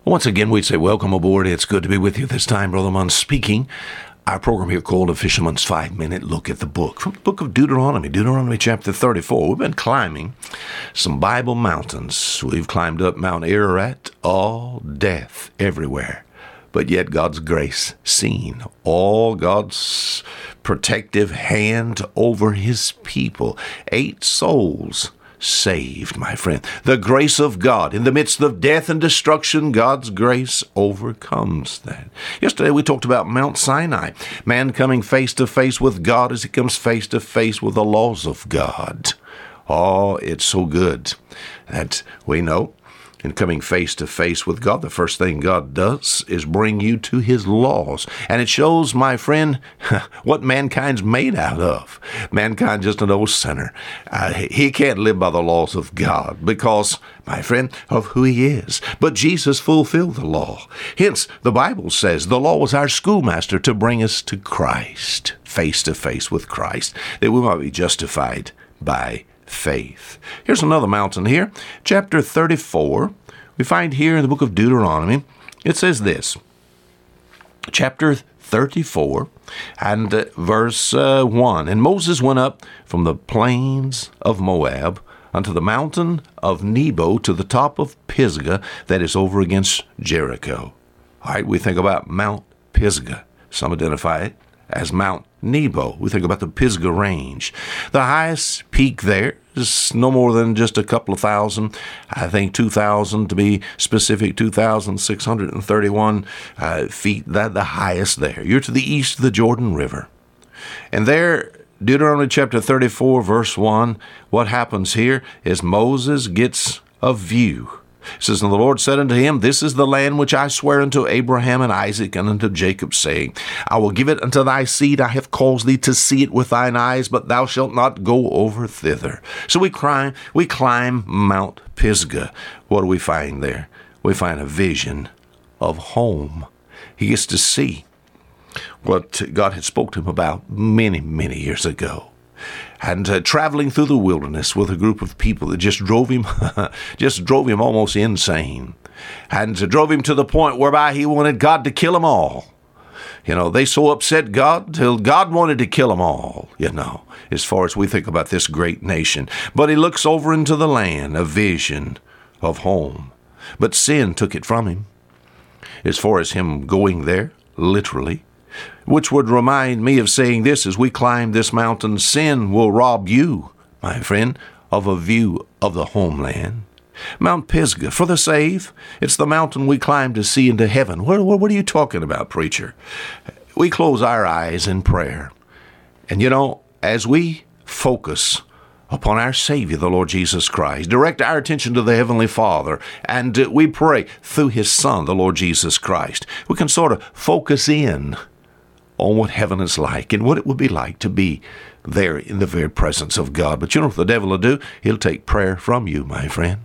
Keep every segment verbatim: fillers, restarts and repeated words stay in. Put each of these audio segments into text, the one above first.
Once again, we'd say welcome aboard. It's good to be with you this time. Brother Munn speaking. Our program here called A Fisherman's Five-Minute Look at the Book. From the book of Deuteronomy, Deuteronomy chapter thirty-four. We've been climbing some Bible mountains. We've climbed up Mount Ararat, all death everywhere. But yet God's grace seen, all God's protective hand over his people. Eight souls saved, my friend. The grace of God. In the midst of death and destruction, God's grace overcomes that. Yesterday we talked about Mount Sinai. Man coming face to face with God as he comes face to face with the laws of God. Oh, it's so good that we know in coming face to face with God, the first thing God does is bring you to his laws. And it shows, my friend, what mankind's made out of. Mankind's just an old sinner. Uh, he can't live by the laws of God because, my friend, of who he is. But Jesus fulfilled the law. Hence, the Bible says the law was our schoolmaster to bring us to Christ, face to face with Christ, that we might be justified by faith. Here's another mountain here. Chapter thirty-four. We find here in the book of Deuteronomy, it says this. Chapter thirty-four and uh, verse uh, one. And Moses went up from the plains of Moab unto the mountain of Nebo to the top of Pisgah that is over against Jericho. All right, we think about Mount Pisgah. Some identify it as Mount Nebo. We think about the Pisgah Range. The highest peak there is no more than just a couple of thousand. I think two thousand to be specific, two thousand six hundred thirty-one uh, feet. That the highest there. You're to the east of the Jordan River. And there, Deuteronomy chapter thirty-four, verse one, what happens here is Moses gets a view. It says, and the Lord said unto him, this is the land which I swear unto Abraham and Isaac and unto Jacob, saying, I will give it unto thy seed. I have caused thee to see it with thine eyes, but thou shalt not go over thither. So we climb, we climb Mount Pisgah. What do we find there? We find a vision of home. He gets to see what God had spoke to him about many, many years ago. And uh, traveling through the wilderness with a group of people that just drove him, just drove him almost insane, and uh, drove him to the point whereby he wanted God to kill them all. You know, they so upset God till God wanted to kill them all, you know, as far as we think about this great nation. But he looks over into the land, a vision of home. But sin took it from him, as far as him going there, literally. Which would remind me of saying this, as we climb this mountain, sin will rob you, my friend, of a view of the homeland. Mount Pisgah, for the saved, it's the mountain we climb to see into heaven. What, what, what are you talking about, preacher? We close our eyes in prayer. And you know, as we focus upon our Savior, the Lord Jesus Christ, direct our attention to the Heavenly Father, and uh, we pray through his Son, the Lord Jesus Christ, we can sort of focus in on what heaven is like and what it would be like to be there in the very presence of God. But you know what the devil will do? He'll take prayer from you, my friend.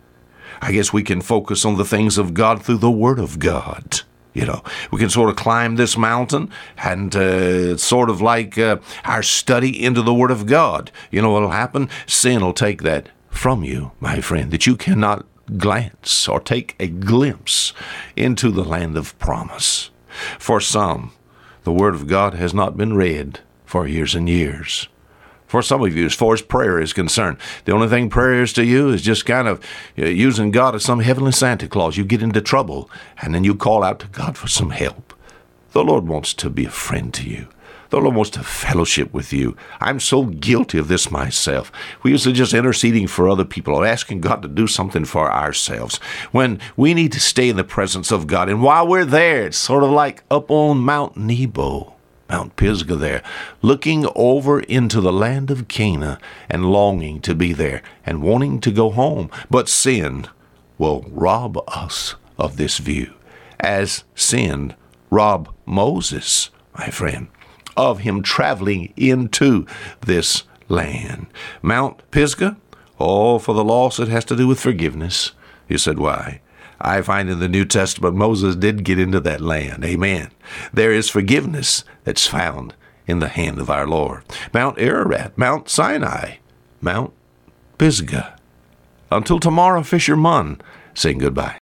I guess we can focus on the things of God through the Word of God. You know, we can sort of climb this mountain and uh, it's sort of like uh, our study into the Word of God. You know what will happen? Sin will take that from you, my friend, that you cannot glance or take a glimpse into the land of promise. For some, the Word of God has not been read for years and years. For some of you, as far as prayer is concerned, the only thing prayer is to you is just kind of uh, using God as some heavenly Santa Claus. You get into trouble, and then you call out to God for some help. The Lord wants to be a friend to you. The Lord wants to fellowship with you. I'm so guilty of this myself. We used to just interceding for other people or asking God to do something for ourselves when we need to stay in the presence of God. And while we're there, it's sort of like up on Mount Nebo, Mount Pisgah there, looking over into the land of Canaan and longing to be there and wanting to go home. But sin will rob us of this view, as sin robbed Moses, my friend, of him traveling into this land. Mount Pisgah, oh, for the lost, it has to do with forgiveness. You said, why? I find in the New Testament Moses did get into that land. Amen. There is forgiveness that's found in the hand of our Lord. Mount Ararat, Mount Sinai, Mount Pisgah. Until tomorrow, Fisher Munn, saying goodbye.